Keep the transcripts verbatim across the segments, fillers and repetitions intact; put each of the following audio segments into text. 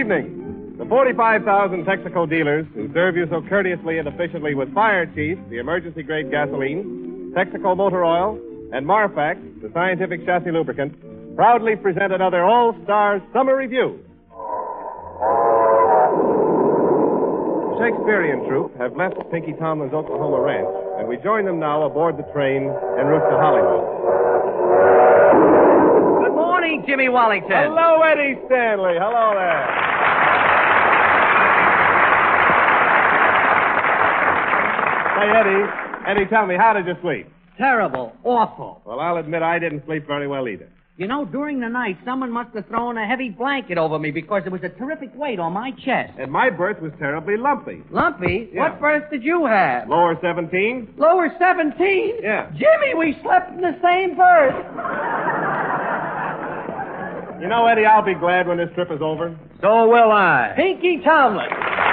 evening. The forty-five thousand Texaco dealers who serve you so courteously and efficiently with Fire Chief, the emergency-grade gasoline, Texaco motor oil, and Marfax, the scientific chassis lubricant, proudly present another All-Stars Summer Review. The Shakespearean troupe have left Pinky Tomlin's Oklahoma ranch, and we join them now aboard the train en route to Hollywood. Good morning, Jimmy Wallington. Hello, Eddie Stanley. Hello there. Say, Eddie, Eddie, tell me, how did you sleep? Terrible. Awful. Well, I'll admit I didn't sleep very well either. You know, during the night, someone must have thrown a heavy blanket over me because there was a terrific weight on my chest. And my berth was terribly lumpy. Lumpy? Yeah. What berth did you have? Lower seventeen? Lower seventeen? Yeah. Jimmy, we slept in the same berth. You know, Eddie, I'll be glad when this trip is over. So will I. Pinky Tomlin.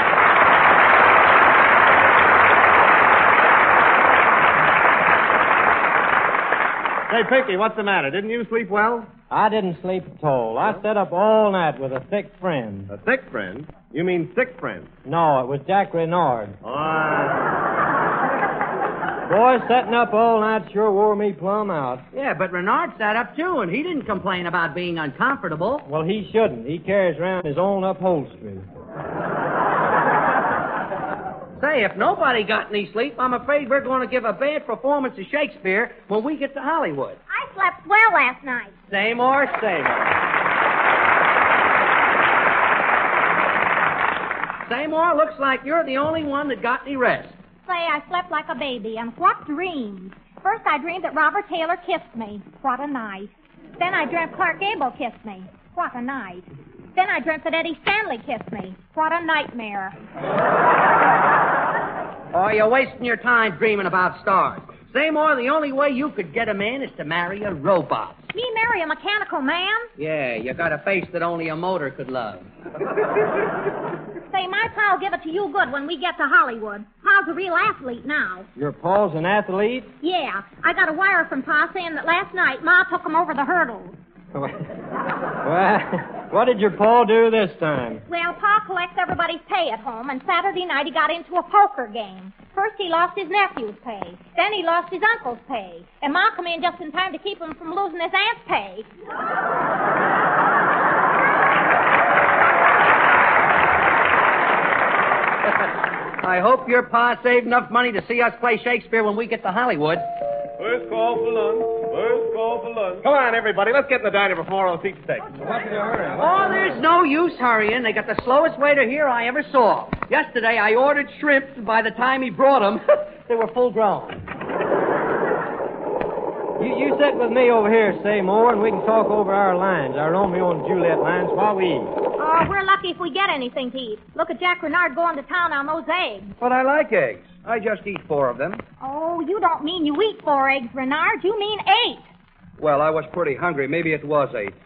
Say, Pinky, what's the matter? Didn't you sleep well? I didn't sleep at all. I stayed up all night with a thick friend. A thick friend? You mean sick friend? No, it was Jack Renard. Oh. Boy, setting up all night sure wore me plumb out. Yeah, but Renard sat up, too, and he didn't complain about being uncomfortable. Well, he shouldn't. He carries around his own upholstery. Say, if nobody got any sleep, I'm afraid we're going to give a bad performance of Shakespeare when we get to Hollywood. I slept well last night. Same or same. Same or looks like you're the only one that got any rest. Say, I slept like a baby, and what dreams. First, I dreamed that Robert Taylor kissed me. What a night. Then I dreamt Clark Gable kissed me. What a night. Then I dreamt that Eddie Stanley kissed me. What a nightmare. Oh, you're wasting your time dreaming about stars. Same or the only way you could get a man is to marry a robot. Me marry a mechanical man? Yeah, you got a face that only a motor could love. Say, my pa'll give it to you good when we get to Hollywood. Pa's a real athlete now. Your Paul's an athlete? Yeah. I got a wire from Pa saying that last night Ma took him over the hurdles. Well, what did your Paul do this time? Well, Pa collects everybody's pay at home, and Saturday night he got into a poker game. First he lost his nephew's pay. Then he lost his uncle's pay. And Ma come in just in time to keep him from losing his aunt's pay. I hope your Pa saved enough money to see us play Shakespeare when we get to Hollywood. First call for lunch. First call for lunch. Come on, everybody. Let's get in the diner before all seats take. Oh, there's no use hurrying. They got the slowest waiter here I ever saw. Yesterday, I ordered shrimp, and by the time he brought them, they were full grown. You, you sit with me over here, Seymour, and we can talk over our lines, our Romeo and Juliet lines, while we eat. Oh, we're lucky if we get anything to eat. Look at Jack Renard going to town on those eggs. But I like eggs. I just eat four of them. Oh, you don't mean you eat four eggs, Renard. You mean eight. Well, I was pretty hungry. Maybe it was eight.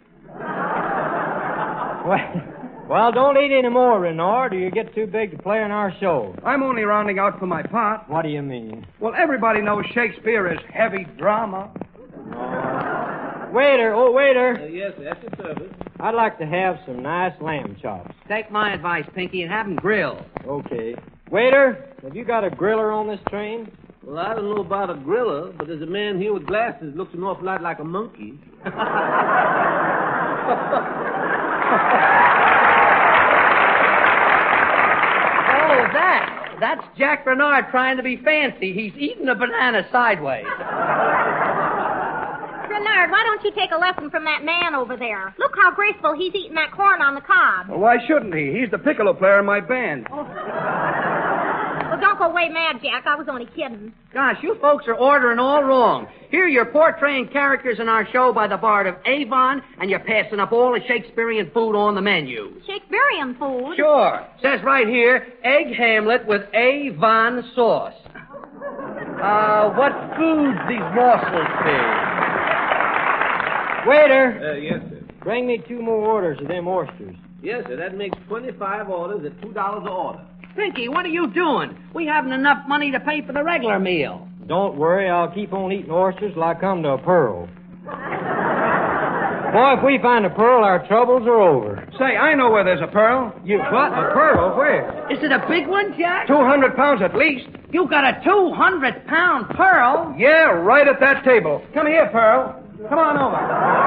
Well, well, don't eat any more, Renard, or you get too big to play in our show. I'm only rounding out for my part. What do you mean? Well, everybody knows Shakespeare is heavy drama. Uh, waiter, oh, waiter. Uh, yes, that's your service. I'd like to have some nice lamb chops. Take my advice, Pinky, and have them grilled. Okay. Waiter, have you got a griller on this train? Well, I don't know about a griller, but there's a man here with glasses looks an awful lot like a monkey. Oh, that. That's Jack Renard trying to be fancy. He's eating a banana sideways. Renard, why don't you take a lesson from that man over there? Look how graceful he's eating that corn on the cob. Well, why shouldn't he? He's the piccolo player in my band. Oh. Well, don't go away mad, Jack. I was only kidding. Gosh, you folks are ordering all wrong. Here you're portraying characters in our show by the bard of Avon, and you're passing up all the Shakespearean food on the menu. Shakespearean food? Sure. Says right here, egg Hamlet with Avon sauce. Uh, what foods these morsels be? Waiter. Uh, yes, sir. Bring me two more orders of them oysters. Yes, sir. That makes twenty-five orders at two dollars an order. Pinky, what are you doing? We haven't enough money to pay for the regular meal. Don't worry, I'll keep on eating oysters till I come to a pearl. Boy, if we find a pearl, our troubles are over. Say, I know where there's a pearl. You what? A pearl? Where? Is it a big one, Jack? Two hundred pounds at least. You got a two hundred pound pearl? Yeah, right at that table. Come here, Pearl. Come on over.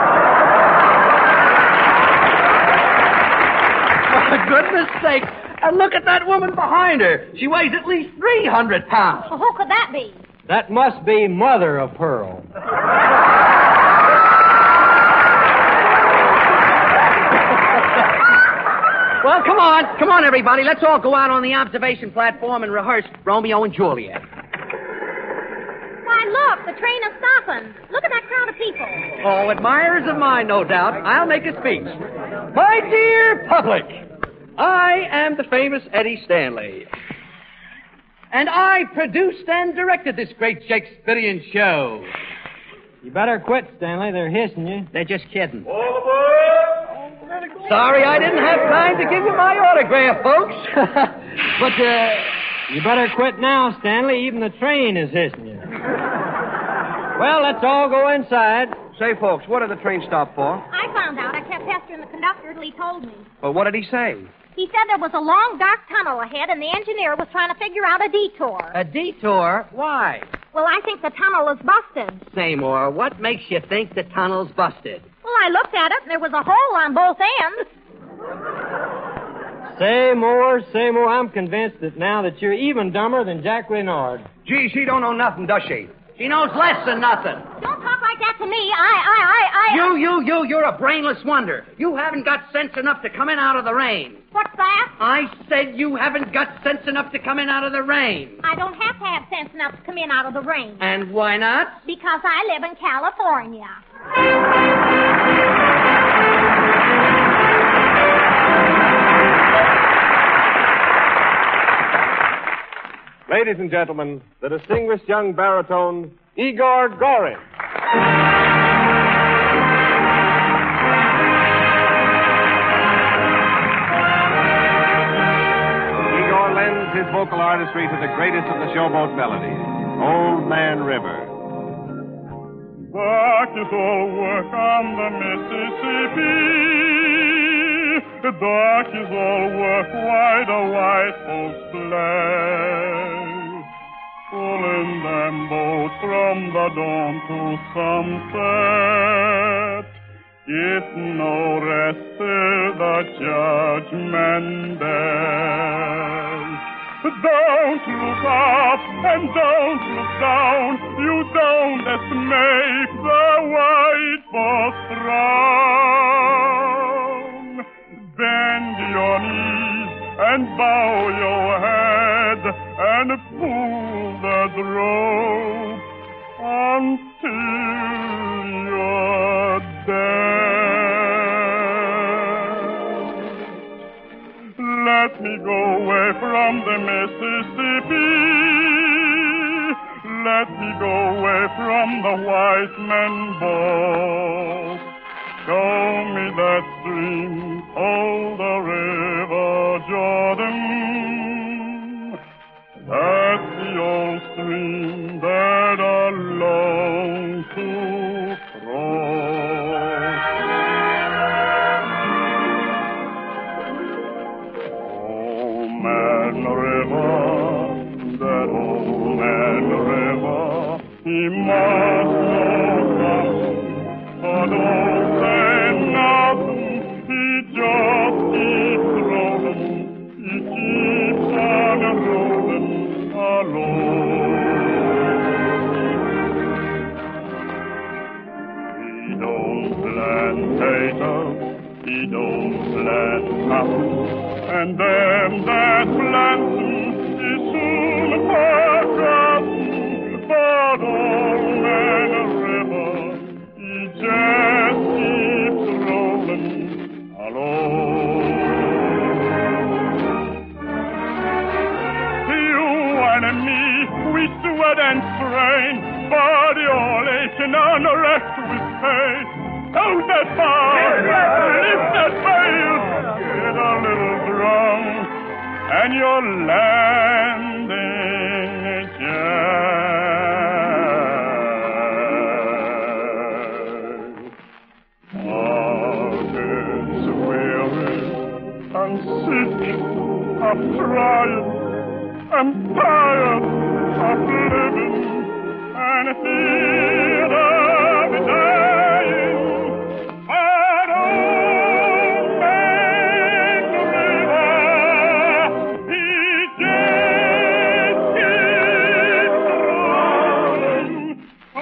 For goodness sake. And look at that woman behind her. She weighs at least three hundred pounds. Well, who could that be? That must be Mother of Pearl. Well, come on. Come on, everybody. Let's all go out on the observation platform and rehearse Romeo and Juliet. Why, look, the train is stopping. Look at that crowd of people. Oh, admirers of mine, no doubt. I'll make a speech. My dear public, I am the famous Eddie Stanley. And I produced and directed this great Shakespearean show. You better quit, Stanley. They're hissing you. They're just kidding. Sorry I didn't have time to give you my autograph, folks. But, uh... You better quit now, Stanley. Even the train is hissing you. Well, let's all go inside. Say, folks, what did the train stop for? I found out. I kept pestering the conductor till he told me. Well, what did he say? He said there was a long, dark tunnel ahead, and the engineer was trying to figure out a detour. A detour? Why? Well, I think the tunnel is busted. Seymour, what makes you think the tunnel's busted? Well, I looked at it, and there was a hole on both ends. Say more, say more. I'm convinced that now that you're even dumber than Jack Renard. Gee, she don't know nothing, does she? She knows less than nothing. Don't talk like that to me. I, I, I, I... You, you, you, you're a brainless wonder. You haven't got sense enough to come in out of the rain. What's that? I said you haven't got sense enough to come in out of the rain. I don't have to have sense enough to come in out of the rain. And why not? Because I live in California. Ladies and gentlemen, the distinguished young baritone, Igor Gorin. Igor lends his vocal artistry to the greatest of the showboat melodies, Old Man River. Back is all work on the Mississippi. The dark is all work, why the white folks play. Pulling them both from the dawn to sunset. It's no rest till the judgment day. Don't look up and don't look down. You don't make the white folks frown. Bend your knees and bow your head and pull the rope until you're dead. Let me go away from the Mississippi. Let me go away from the white man boat. Show me that stream, oh, the river Jordan. That's the old stream that I long to cross. Oh, man river, that old man river, he must know something, but don't say nothing, he just keeps rolling, he keeps on rolling alone. He don't plant potatoes, he don't plant cotton, and them that plant them is soon forgotten. But old man river, he just keeps rolling alone. You and me, we sweat and strain, body all aching on the rest with pain. Hold that bar, lift that veil, get a little drunk, and you're landing Jack. Oh. sick of trying. I'm tired of living and fear of dying. But old man River, he just keeps rolling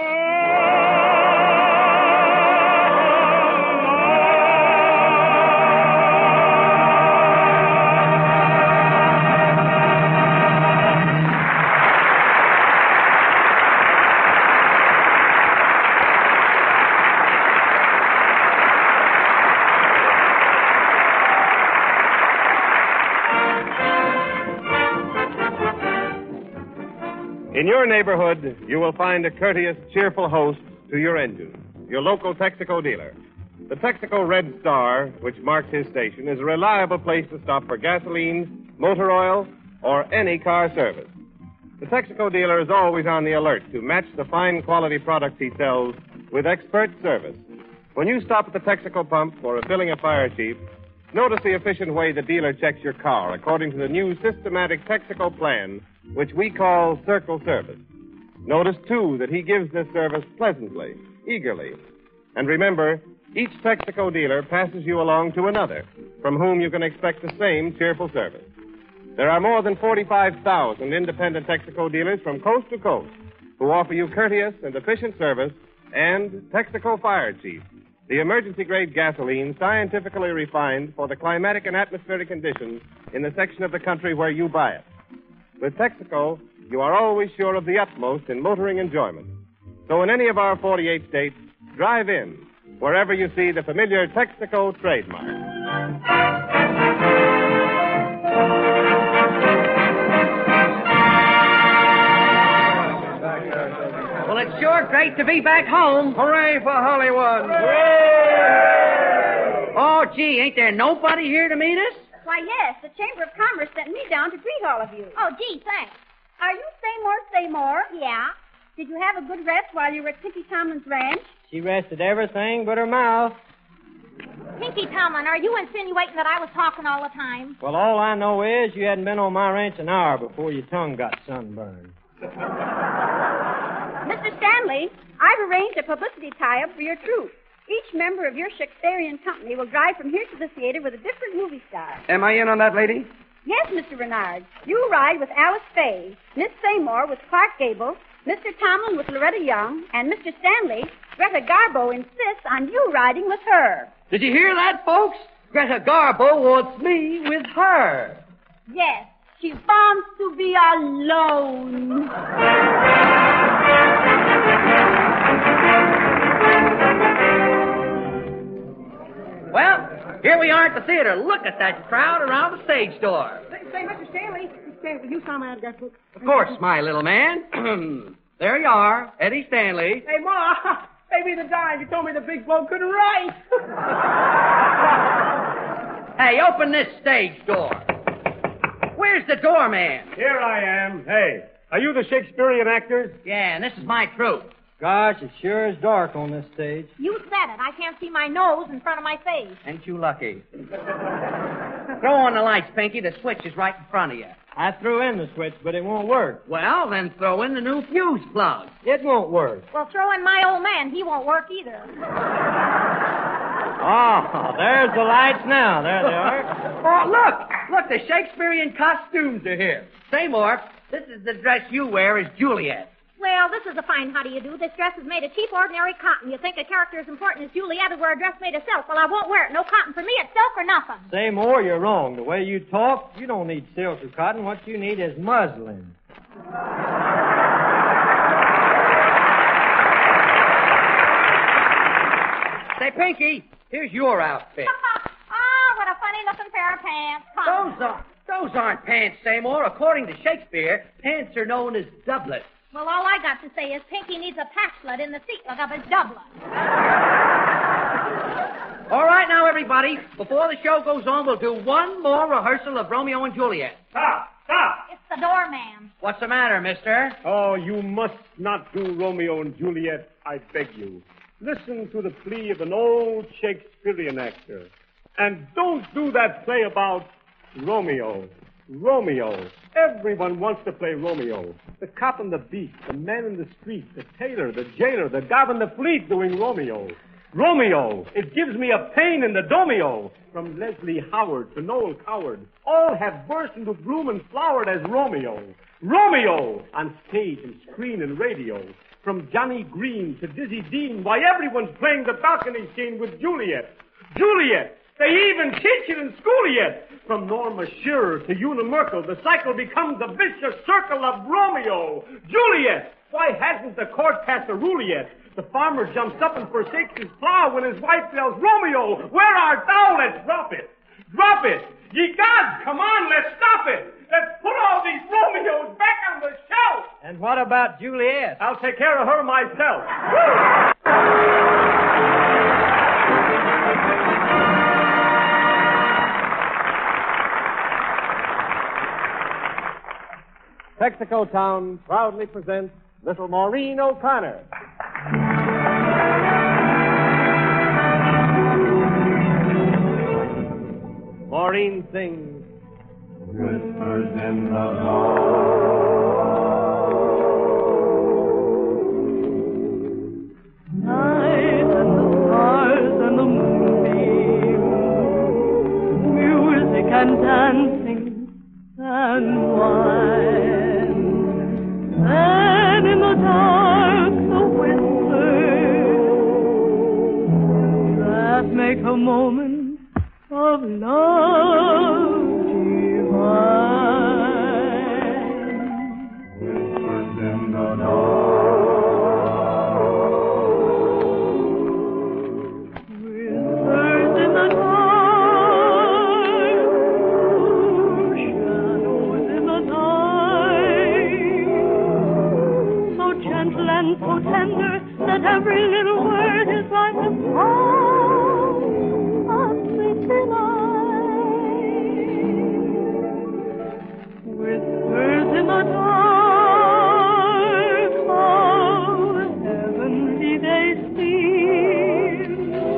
In your neighborhood, you will find a courteous, cheerful host to your engine, your local Texaco dealer. The Texaco Red Star, which marks his station, is a reliable place to stop for gasoline, motor oil, or any car service. The Texaco dealer is always on the alert to match the fine quality products he sells with expert service. When you stop at the Texaco pump for a filling of fire chief, notice the efficient way the dealer checks your car according to the new systematic Texaco plan, which we call Circle Service. Notice, too, that he gives this service pleasantly, eagerly. And remember, each Texaco dealer passes you along to another, from whom you can expect the same cheerful service. There are more than forty-five thousand independent Texaco dealers from coast to coast who offer you courteous and efficient service and Texaco Fire Chief, the emergency-grade gasoline scientifically refined for the climatic and atmospheric conditions in the section of the country where you buy it. With Texaco, you are always sure of the utmost in motoring enjoyment. So in any of our forty-eight states, drive in wherever you see the familiar Texaco trademark. Well, it's sure great to be back home. Hooray for Hollywood. Oh, gee, ain't there nobody here to meet us? Why, yes, the Chamber of Commerce sent me down to greet all of you. Oh, gee, thanks. Are you Seymour Seymour? Yeah. Did you have a good rest while you were at Pinky Tomlin's ranch? She rested everything but her mouth. Pinky Tomlin, are you insinuating that I was talking all the time? Well, all I know is you hadn't been on my ranch an hour before your tongue got sunburned. Mister Stanley, I've arranged a publicity tie-up for your troupe. Each member of your Shakespearean company will drive from here to the theater with a different movie star. Am I in on that, lady? Yes, Mister Renard. You ride with Alice Faye, Miss Seymour with Clark Gable, Mister Tomlin with Loretta Young, and Mister Stanley, Greta Garbo insists on you riding with her. Did you hear that, folks? Greta Garbo wants me with her. Yes, she wants to be alone. Well, here we are at the theater. Look at that crowd around the stage door. Say, say Mister Stanley, Mister Stanley, will you sign my autograph book? Of course, my little man. There you are, Eddie Stanley. Hey, Ma, pay me the dime. You told me the big bloke couldn't write. Hey, open this stage door. Where's the doorman? Here I am. Hey, are you the Shakespearean actors? Yeah, and this is my troupe. Gosh, it sure is dark on this stage. You said it. I can't see my nose in front of my face. Ain't you lucky? Throw on the lights, Pinky. The switch is right in front of you. I threw in the switch, but it won't work. Well, then throw in the new fuse plug. It won't work. Well, throw in my old man. He won't work either. Oh, there's the lights now. There they are. Oh, look. Look, the Shakespearean costumes are here. Seymour, this is the dress you wear as Juliet. Well, this is a fine how do you do. This dress is made of cheap, ordinary cotton. You think a character as important as Juliet would wear a dress made of silk. Well, I won't wear it. No cotton for me. It's silk or nothing. Seymour, you're wrong. The way you talk, you don't need silk or cotton. What you need is muslin. Say, Pinky, here's your outfit. Ah, what a funny-looking pair of pants. Come. Those are, those aren't pants, Seymour. According to Shakespeare, pants are known as doublets. Well, all I got to say is Pinky needs a patchlet in the seat of his doublet. All right, now, everybody, before the show goes on, we'll do one more rehearsal of Romeo and Juliet. Stop! Stop! It's the doorman. What's the matter, mister? Oh, you must not do Romeo and Juliet, I beg you. Listen to the plea of an old Shakespearean actor. And don't do that play about Romeo. Romeo. Everyone wants to play Romeo. The cop on the beat, the man in the street, the tailor, the jailer, the guard in the fleet doing Romeo. Romeo. It gives me a pain in the domino. From Leslie Howard to Noel Coward, all have burst into bloom and flowered as Romeo. Romeo! On stage and screen and radio. From Johnny Green to Dizzy Dean, why, everyone's playing the balcony scene with Juliet. Juliet! They even teach it in school yet. From Norma Shearer to Una Merkel, the cycle becomes a vicious circle of Romeo. Juliet! Why hasn't the court passed a rule yet? The farmer jumps up and forsakes his plow when his wife yells, Romeo, where art thou? Let's drop it. Drop it. Ye gods, come on, let's stop it. Let's put all these Romeos back on the shelf. And what about Juliet? I'll take care of her myself. Texaco Town proudly presents Little Maureen O'Connor. Maureen sings Whispers in the Dawn. Night and the stars and the moonbeam, music and dancing and wine. Then in the dark the whispers that make a moment of love divine. Whispers in the dark, whispers in the dark, shadows in the night, so gentle and so tender that every little word is like a song of sweet delight. Whispers in the dark, how heavenly they seem.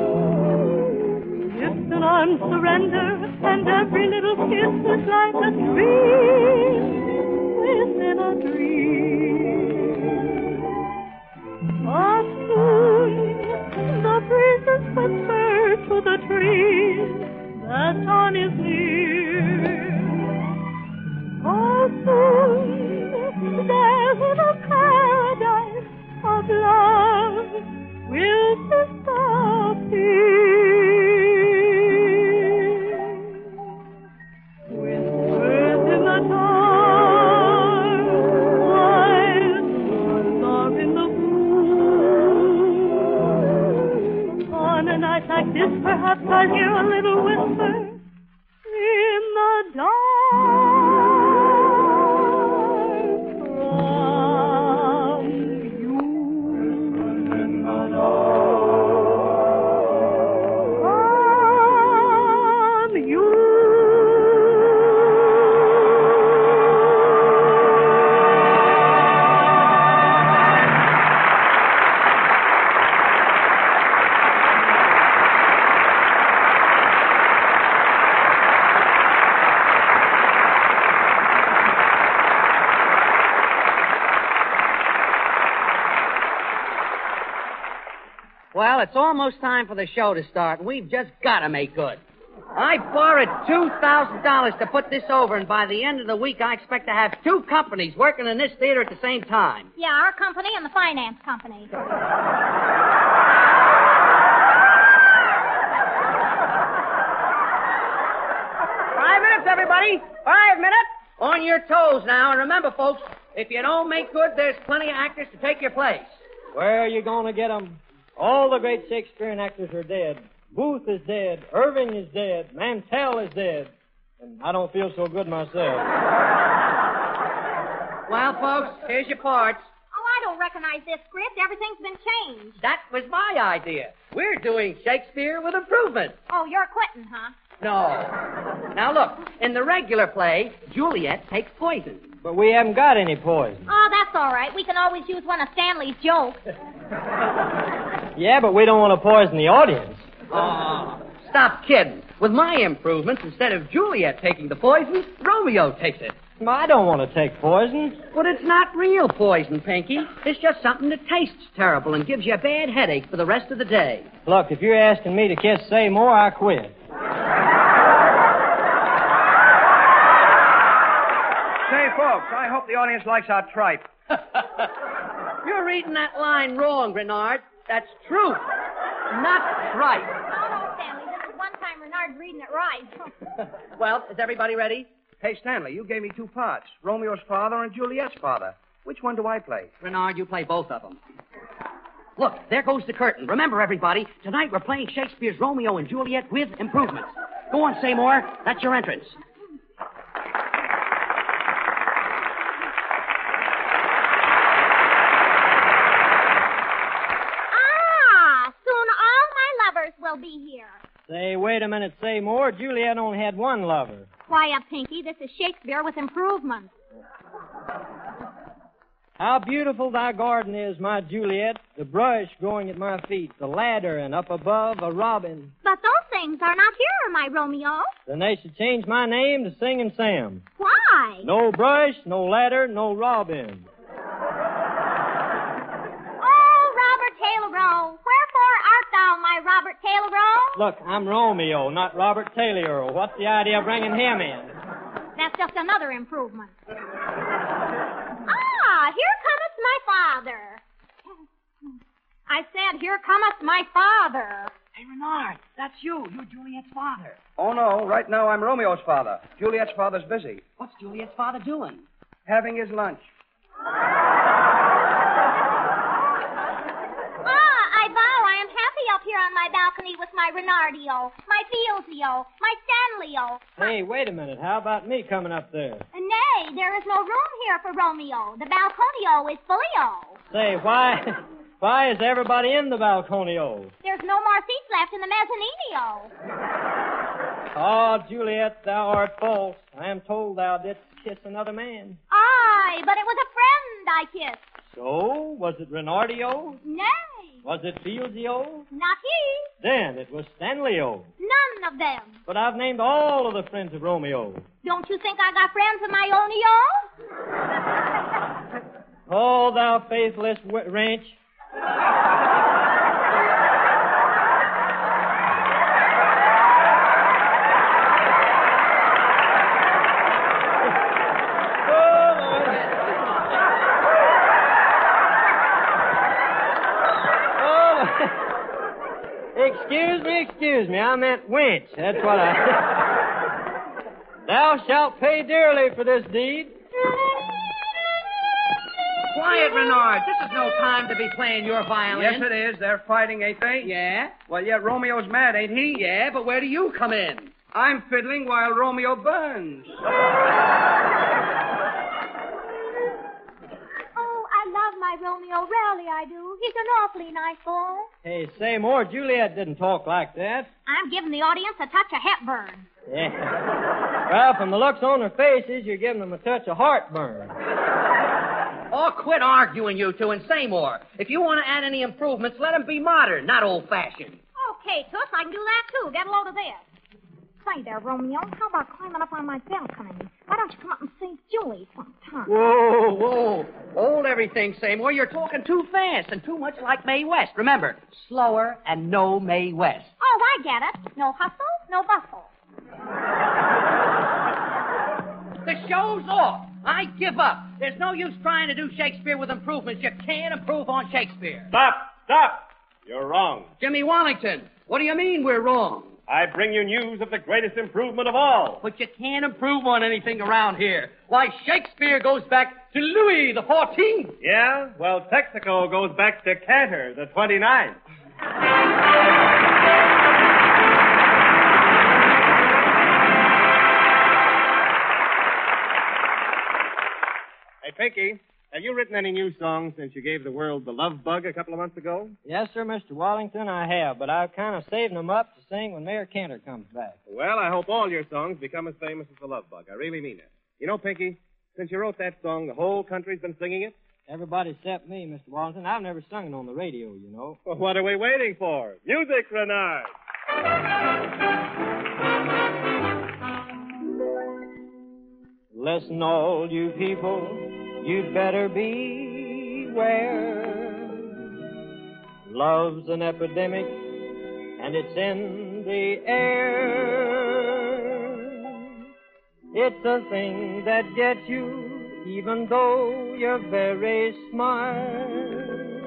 Lips and arms surrender, and every little kiss is like a dream within a dream. But soon the breezes whisper to the trees that dawn is near. Oh, soon there in a paradise of love will disappear. Whispers in the dark, while stars are in the blue. On a night like this, perhaps I'll hear a little whisper in the dark. Well, it's almost time for the show to start, and we've just got to make good. I borrowed two thousand dollars to put this over, and by the end of the week, I expect to have two companies working in this theater at the same time. Yeah, our company and the finance company. Five minutes, everybody. Five minutes. On your toes now, and remember, folks, if you don't make good, there's plenty of actors to take your place. Where are you going to get them? All the great Shakespearean actors are dead. Booth is dead. Irving is dead. Mantell is dead. And I don't feel so good myself. Well, folks, here's your parts. Oh, I don't recognize this script. Everything's been changed. That was my idea. We're doing Shakespeare with improvement. Oh, you're quitting, huh? No. Now, look, in the regular play, Juliet takes poison. But we haven't got any poison. Oh, that's all right. We can always use one of Stanley's jokes. Yeah, but we don't want to poison the audience. Oh, Stop kidding. With my improvements, instead of Juliet taking the poison, Romeo takes it. I don't want to take poison. But it's not real poison, Pinky. It's just something that tastes terrible and gives you a bad headache for the rest of the day. Look, if you're asking me to kiss Seymour, I quit. Say, folks, I hope the audience likes our tripe. You're reading that line wrong, Renard. That's truth, not tripe. No, no, Stanley. This is one time Renard's reading it right. Well, is everybody ready? Hey, Stanley, you gave me two parts, Romeo's father and Juliet's father. Which one do I play? Renard, you play both of them. Look, there goes the curtain. Remember, everybody, tonight we're playing Shakespeare's Romeo and Juliet with improvements. Go on, Seymour. That's your entrance. Ah, soon all my lovers will be here. Say, wait a minute, Seymour. Juliet only had one lover. Quiet, Pinky. This is Shakespeare with improvements. How beautiful thy garden is, my Juliet. The brush growing at my feet, the ladder, and up above a robin. But those things are not here, my Romeo. Then they should change my name to Singing Sam. Why? No brush, no ladder, no robin. Oh, Robert Taylor, wherefore art thou, my Robert Taylor? Look, I'm Romeo, not Robert Taylor. What's the idea of bringing him in? That's just another improvement. Ah, here cometh my father. I said, here cometh my father. Hey, Renard, that's you. You're Juliet's father. Oh, no. Right now, I'm Romeo's father. Juliet's father's busy. What's Juliet's father doing? Having his lunch. Ah, I vow I am happy up here on my balcony with my Renardio, my Fieldsio, my Stanleyo. Hey, wait a minute. How about me coming up there? Nay, there is no room here for Romeo. The balconio is fullio. Say, why... Why is everybody in the balconio? There's no more seats left in the mezzaninio. Oh, Juliet, thou art false. I am told thou didst kiss another man. Aye, but it was a friend I kissed. So, was it Renardio? Nay. Was it Fieldsio? Not he. Then it was Stanleyo. None of them. But I've named all of the friends of Romeo. Don't you think I got friends of my ownio? Oh, thou faithless w- wrench. Excuse me, excuse me. I meant wench. That's what I said. Thou shalt pay dearly for this deed. Quiet, Renard. This is no time to be playing your violin. Yes, it is. They're fighting, ain't they? Yeah? Well, yeah, Romeo's mad, ain't he? Yeah, but where do you come in? I'm fiddling while Romeo burns. Oh, I love my Romeo. Really, I do. He's an awfully nice boy. Hey, say more. Juliet didn't talk like that. I'm giving the audience a touch of Hepburn. Yeah. Well, from the looks on their faces, you're giving them a touch of heartburn. Oh, quit arguing, you two, and say more. If you want to add any improvements, let them be modern, not old-fashioned. Okay, Toots, I can do that, too. Get a load of this. Say there, Romeo, how about climbing up on my balcony? Why don't you come up and see Julie sometime? Whoa, whoa. Hold everything, Seymour. You're talking too fast and too much like Mae West. Remember, slower and no Mae West. Oh, I get it. No hustle, no bustle. The show's off. I give up. There's no use trying to do Shakespeare with improvements. You can't improve on Shakespeare. Stop! Stop! You're wrong. Jimmy Wallington, what do you mean we're wrong? I bring you news of the greatest improvement of all. But you can't improve on anything around here. Why, Shakespeare goes back to Louis the fourteenth. Yeah? Well, Texaco goes back to Cantor the twenty-ninth. Hey, Pinky, have you written any new songs since you gave the world The Love Bug a couple of months ago? Yes, sir, Mister Wallington, I have, but I've kind of saved them up to sing when Mayor Cantor comes back. Well, I hope all your songs become as famous as The Love Bug. I really mean it. You know, Pinky, since you wrote that song, the whole country's been singing it. Everybody except me, Mister Wallington. I've never sung it on the radio, you know. Well, what are we waiting for? Music, Renard! Listen, all you people, you'd better beware. Love's an epidemic, and it's in the air. It's a thing that gets you, even though you're very smart.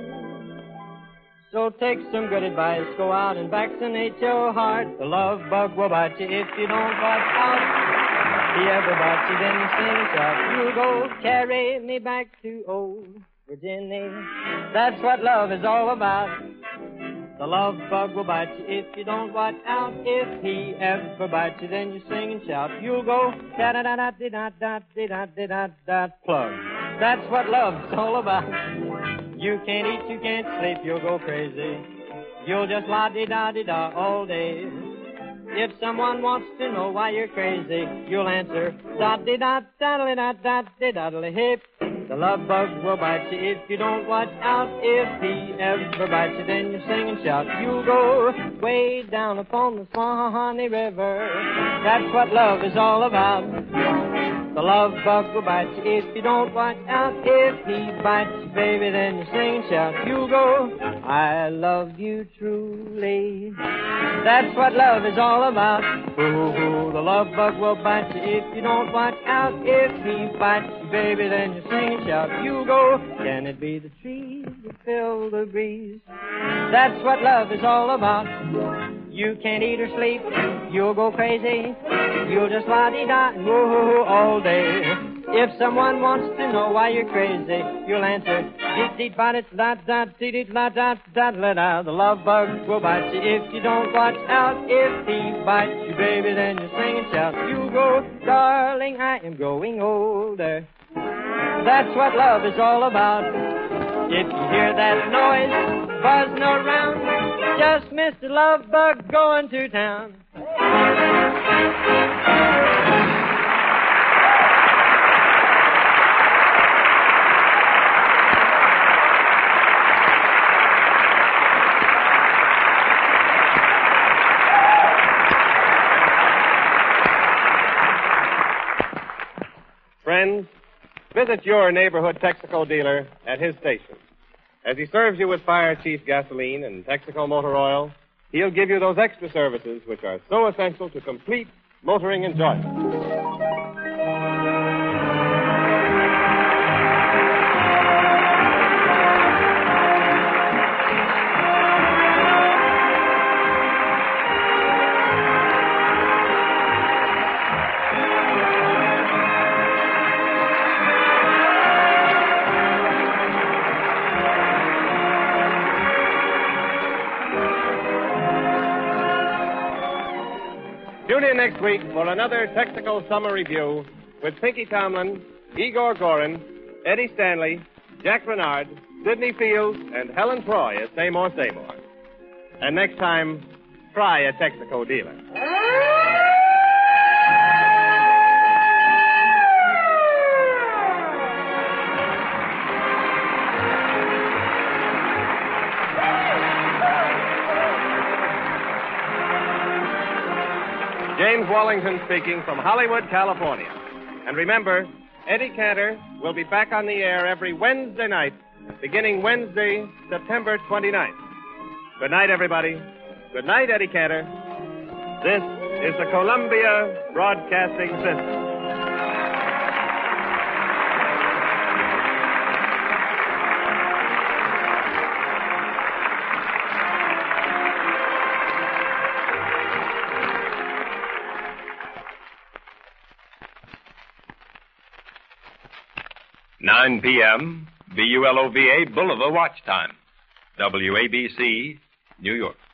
So take some good advice, go out and vaccinate your heart. The love bug will bite you if you don't watch out. If he ever bites you, then you sing, shout, you'll go carry me back to old Virginia. That's what love is all about. The love bug will bite you if you don't watch out. If he ever bites you, then you sing and shout, you'll go da-da-da-da-da-da-da-da-da-da plug. That's what love's all about. You can't eat, you can't sleep, you'll go crazy. You'll just la-di-da-di-da all day. If someone wants to know why you're crazy, you'll answer da-di-da-da-da-da-da-da-da-hip. The love bug will bite you if you don't watch out. If he ever bites you, then you sing and shout. You'll go way down upon the Swanee River. That's what love is all about. The love bug will bite you if you don't watch out. If he bites you, baby, then you sing and shout. You'll go, I love you truly. That's what love is all about. Ooh, the love bug will bite you if you don't watch out. If he bites you, baby, then you sing and shout. You'll go, can it be the trees that fill the breeze? That's what love is all about. You can't eat or sleep, you'll go crazy. You'll just la-di-da and woo-hoo-hoo all day. If someone wants to know why you're crazy, you'll answer, dee-dee-ba-dee-da-da-dee-dee-da-da-da-da-da. The love bug will bite you if you don't watch out. If he bites you, baby, then you sing and shout. You go, darling, I am growing older. That's what love is all about. If you hear that noise buzzing around, just Mister Love Bug going to town. Friends, visit your neighborhood Texaco dealer at his station. As he serves you with Fire Chief gasoline and Texaco motor oil, he'll give you those extra services which are so essential to complete motoring enjoyment. Tune in next week for another Texaco Summer Review with Pinky Tomlin, Igor Gorin, Eddie Stanley, Jack Renard, Sidney Fields, and Helen Troy as Say More, Say More. And next time, try a Texaco dealer. James Wallington speaking from Hollywood, California. And remember, Eddie Cantor will be back on the air every Wednesday night, beginning Wednesday, September twenty-ninth. Good night, everybody. Good night, Eddie Cantor. This is the Columbia Broadcasting System. nine p.m., B U L O V A Boulevard Watch Time. W A B C, New York.